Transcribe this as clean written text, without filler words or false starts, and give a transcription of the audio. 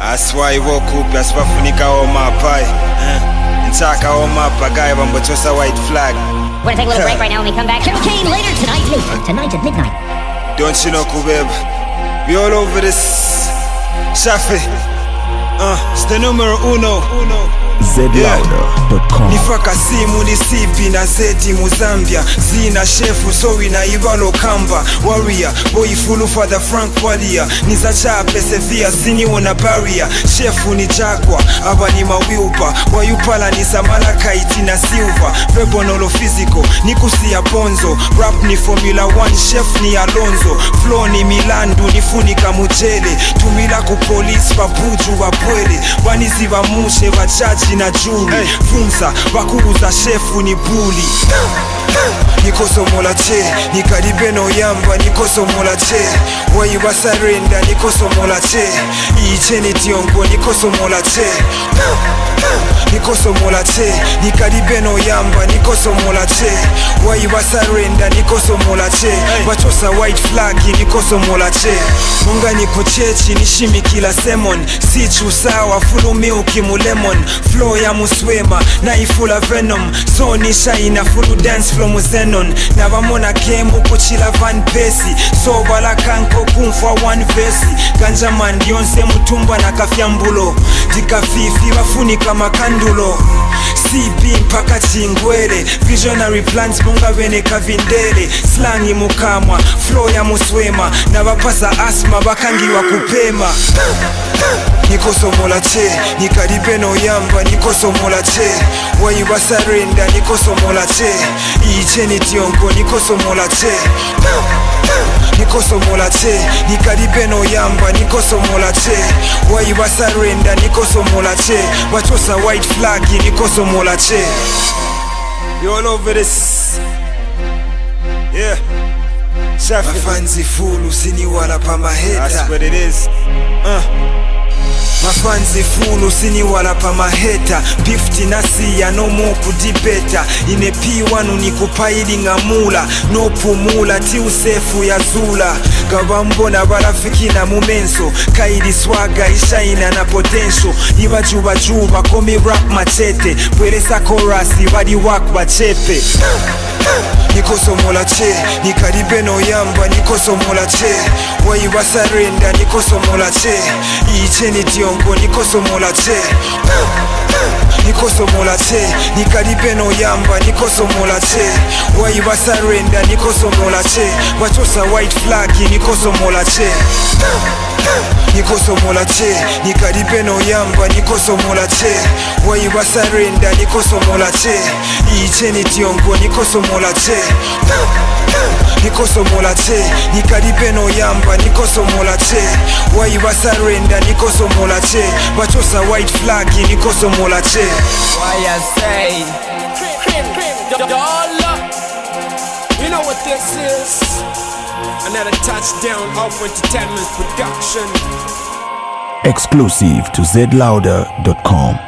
That's why I woke up, that's why funika all my pie. Ntaka all my guy, Bambotosa white flag. We're gonna take a little break right now when we come back. Carol Kane later tonight. Tonight at midnight. Don't you know, Kubeb? We all over this. Shafi. It's the numero uno. zlouder.com. Nifaka simu ni sipi na zeti Muzambia. Zina shefu so inaibalo kamba. Warrior, boy fulu father Frank Wadia. Nizacha pesevia zini wana barrier. Shefu ni Jagwa, aba ni mawiupa. Wayupala ni Samala Kaiti na Silva. Verbonolo physical, ni kusia bonzo. Rap ni Formula 1, chef ni Alonso. Flow ni Milandu, ni funika mujele. Tumila ku police, babuju wapwele. Wanizi wa mushe, wachaji na juli. Funza, wakuuza shefu ni buli. Nikoso mola che, nikaribe no yamba, nikoso mola che. Wayi wasarenda, nikoso mola che. Icheni tiongo, nikoso mola che. Nikoso mola che, nikaribe no yamba, nikoso mola che. Wayi wasarenda, nikoso mola che. Wachosa white flag, nikoso mola che. Munga niko chechi, nishimi kila semon. Sichu sawa, fulu milki mu lemon. Flow ya muswema, na ifula venom. So nisha ina fulu dance flow mu Zenon. Na wamona game kuchila Van Persie. So wala kanko kumfa one verse. Ganja man Yonse mutumba na kafyambulo. Dika fifi wafunika makandulo. CB mpaka chingwele. Visionary plans munga wene kavindele. Slangi mukamwa, flow ya muswema. Na wapasa asma bakangiwa kupema. Nikoso mola che, nikaribe no yamba, nikoso mola che. Wayi wasarenda, nikoso mola che. Icheni tiongo, nikoso mola che. Nikoso mola che, nikaribe no yamba, nikoso mola che. Wayi wasarenda, nikoso mola che. Wachosa white flag, nikoso mola che. You all over this. Yeah. Mafanzi fulu sini wala pa maheta. That's what it is. Mafanzi fulu sini wala pa maheta. 50 nasi ya no mo kudibeta. Ine P1 nikupaidi ngamula. No pumula ti usefu ya zula. Gabambo na barafiki na mumenso. Kaidi swaga ishaina na potential. Iba juba komi rap machete. Pwelesa korasi wadi wak bachepe. Nikoso mola che, nikaribe no yamba, nikoso mola che. Wayi wasarenda, nikoso mola che. Icheni tiongo, nikoso mola che. Nikoso mola che, nikaribe no yamba, nikoso mola che. Wayi wasarenda, nikoso mola che. Wachosa white flag, nikoso mola che. Nikoso mola che, nikaribe no yamba, nikoso mola che. Wayi wasarenda, nikoso mola che. Icheni tiongo, nikoso mola che. Nikoso mola che, nikaribe no yamba, nikoso mola che. Wayi wasarenda, nikoso mola che. Wachosa white flag, nikoso mola che. Why I say dollar. You know what this is? Another touchdown off Entertainment production. Exclusive to zlouder.com.